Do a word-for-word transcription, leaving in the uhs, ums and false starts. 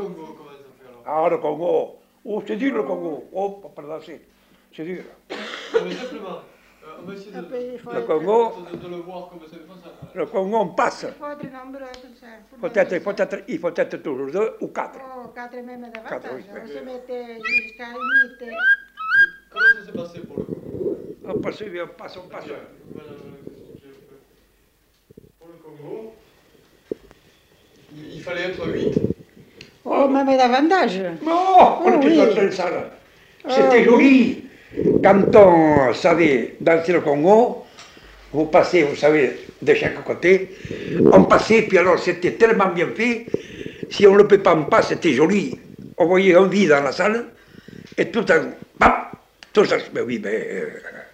Congo, comment ça fait alors? Ah, le Congo. Oh, c'est dur le Congo. Oh, pas pour danser. C'est dur. Non, mais simplement, euh, on va essayer de, Le Congo, de, de le voir comme ça. Comme ça. le Congo, on passe. Il faut être nombreux comme ça. Peut-être, peut-être, il faut être toujours deux ou quatre. Oh, quatre même davantage. Quatre, oui. On se mettait jusqu'à huit. Comment ça s'est passé pour le Congo? On passe, on passe, on passe. Voilà, pour le Congo, il, il fallait être huit. Oh, même davantage. Non, on Oh, était oui. dans une salle. C'était Oh, oui. joli. Quand on savait danser le Congo, vous passez, vous savez, de chaque côté, on passait, puis alors c'était tellement bien fait, si on ne le peut pas en pas, c'était joli. On voyait un vide dans la salle, et tout un, bam, tout ça, ben oui, ben, euh,